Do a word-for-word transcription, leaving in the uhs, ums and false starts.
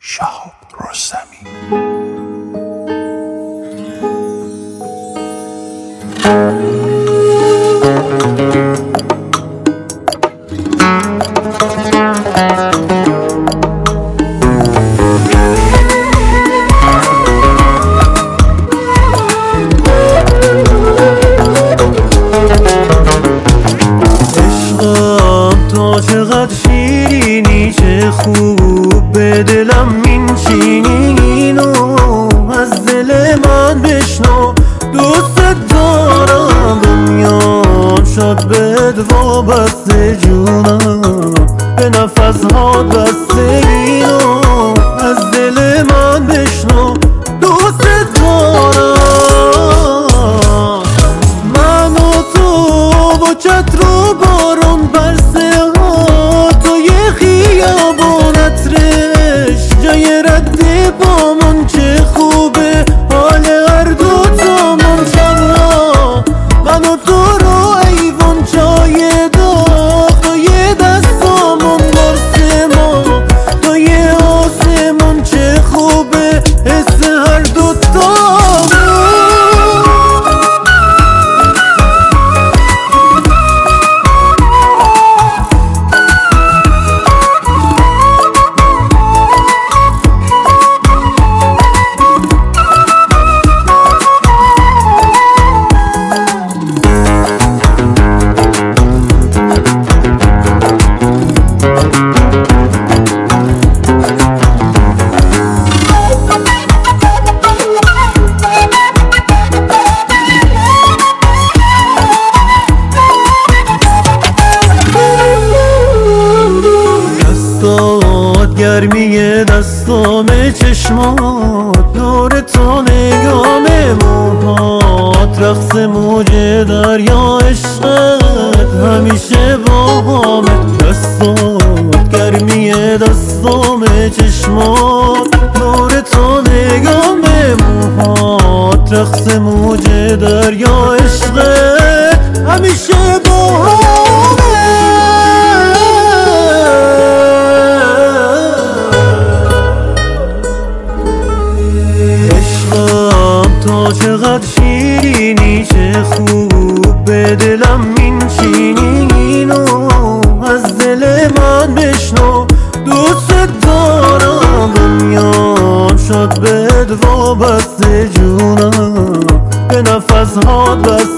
شهاب رستمی. عشقم تا چقدر شیرینی، چه خوب به دلم مینشینی، اینو از دل من بشنو، دوست دارم دنیام شد بهت وابسته، جونم به نفس‌ها بسته، اینو از دل من بشنو، دوست دارم. من و تو با چتر و بارون برسه ها، توی خیابون عطرش جای رد بامون، چه خوبه حال هر دو تامون. شبها من و تو رو ایوان چای داغ، توی دستامون برسه ما توی آسمون، چه خوبه حس هر دو تامون. گرمی دستام، چشمات نور تو، نگام موهات رقص موج دریا، عشقت همیشه با همه. دستات گرمی دستام، چشمات نور تو، نگام موهات رقص موج دریا، عشقت همیشه با همه. تا چقدر شیرینی، چه خوب به دلم مینشینی، اینو از دل من بشنو، دوست دارم دنیام شد بهت وابسته، جونم به نفس‌هات بسته.